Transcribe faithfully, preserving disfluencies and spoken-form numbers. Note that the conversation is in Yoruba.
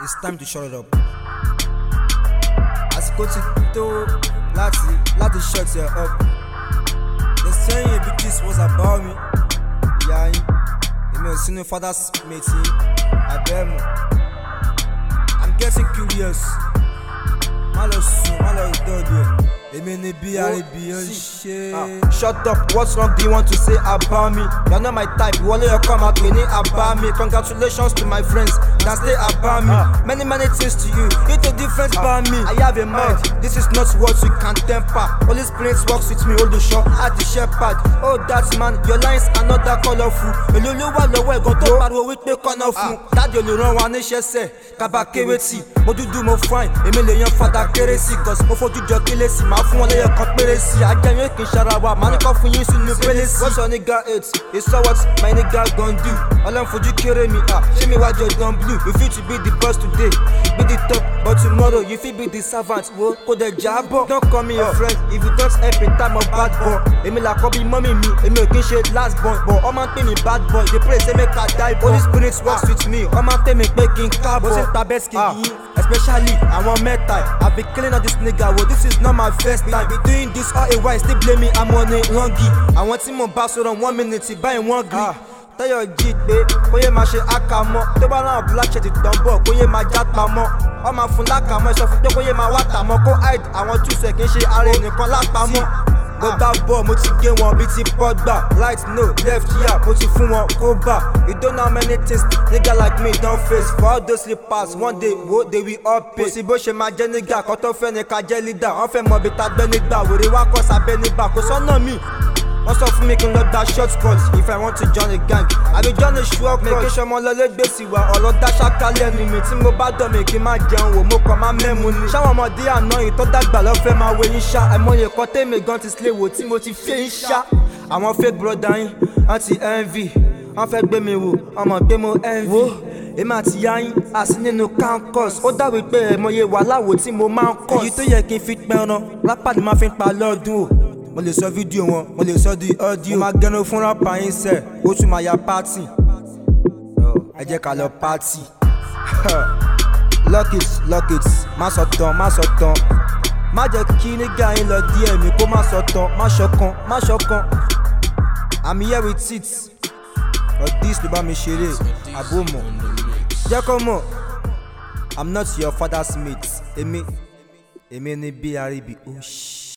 It's time to shut it up. Àsìkò ti tó láti láti shut it up. They saying a big kiss was about me. Ìyá yín, èmi ò sínú father's mate yín. Àbẹ́mu. I'm getting curious. Má lọ sùn, má lọ ìdọ́dọ̀ ẹ̀. Èmi ni bí àríbí ó ṣe. Shut up, what's wrong do you want to say about me? You're not my type, ìwọlé ọkọ máa pè ní about me. Congratulations to my friends that stay about me. Many many things to you, it's a difference about me. I have a mind, this is not what you can temper. Holy Spirit works with me, Olùṣọ́ àti shepherd. Oh that man, your lines are not that colourful. Èlò ló wà lọ́wọ́ ẹ̀gàn tó pariwo wípé kọ́nà fún. Dáàdì olùràn wa níṣẹ́ sẹ̀, kábà kéré tì. Mo dúdú mo fine, èmi lè yan fada kéré sí. Cause mo fojú jọ kílé sí, máa fún wọn lẹ́yìn kan péré sí. Ajẹ́yìn kì í ṣara wa, màá ní kọ́ fún yín sínú pélé sí. What's your nigga hate? You saw what my nigga gon do. Ọlọ́run fojú kéré mi, ah, ṣé mi wá jọ don blue? You fit to be the boss today, be the top, but tomorrow you fit be the servant. Wo kò dẹ̀ jábọ̀. Don't call me your friend if you don't help in time of bad boy. Èmi là kọ́ bí mọ́mì mi, èmi ò kí ń ṣe last born, but ọmọ ń pè mí bad boy. They pray say make I die boy. Holy Spirit works with me, ọmọ ń tẹ́ mi pé kí n káàbọ̀. Mo ti ń ta best kì í, especially àwọn mẹ́ta. I be killing all this nigga, well this is not my first time. Be doing this all a while, still blame me, I'm on a wrongy. Àwọn tí mo bá sọ̀rọ̀ one minute, báyìí wọ́n gree. Tẹ́yọ̀ jí pé kó yé máa ṣe àkàmọ́. Tó bá náà black shirt tán bọ̀ kó yé máa já pamọ́. Wọ́n máa fún lákàmọ́, ìṣọ́ fún pé kó yé máa wá tàmọ́. Kó hide àwọn túṣẹ̀ kì í ṣe ara ẹnìkan lápamọ́. Mo gbá bọ̀ mo ti gé wọn bíi ti pọ́gbà. Right no left here mo ti fún wọn kó bà. You don't know how many things nigga like me don face. For all those slippers one day wo they will all pay. Kò sí bó ṣe máa jẹ́ nígbà kan tó fẹ́ ní ká jẹ́ leader. Wọ́n fẹ́ mọ bí ta gbẹ́ nígbà wèrè wá kọ́ sábẹ́ nígbà kò sọ́nà mi. Wọ́n sọ fún mi kí n lọ gba short cut if I want to join a gang. I go join a short cut. Mèké sọmọ lọlé gbèsè wa ọ̀rọ̀ dá ṣáká lẹ́nu mi. Tí mo bá dọ̀ mi kí n má jẹun wò mo kàn má mẹ́mu ni. Ṣáwọn ọmọdé àná yìí tó dàgbà lọ fẹ́ máa wo yín ṣá. Àìmọye kan tèmi gan ti sílé wò tí mo ti fẹ́ yín ṣá. Àwọn fake brother yín wọ́n ti envy. Wọ́n fẹ́ gbé mi wò ọmọ gbé mo envy. Èmi àti ìyá yín a sí nínú campus. Ó dàbí pé ẹ̀mọye wàhálà wò tí mo máa ń kọ́. Èyí tó yẹ kí n fi pẹ́ran lápá ni máa fi ń pa lọ́dún o. Mo lè sọ fídíò wọn, mo lè sọ di audio. Mo máa gẹnu fún rapper yín sẹ̀, ó tún máa ya pátì. Ẹ jẹ́ ká lọ pátì. Lock it, lock it, má sọ tán, má sọ tán. Má jẹ́ kí nígà yín lọ díẹ̀ mi kó má sọ tán, má ṣọ̀kan, má ṣọ̀kan. I'm here with it. But this ló bá mi ṣeré, àbó mọ̀. Jẹ́ kó mọ̀, I'm not your father's mate. Èmi, èmi ni bí àríbí, oh shit.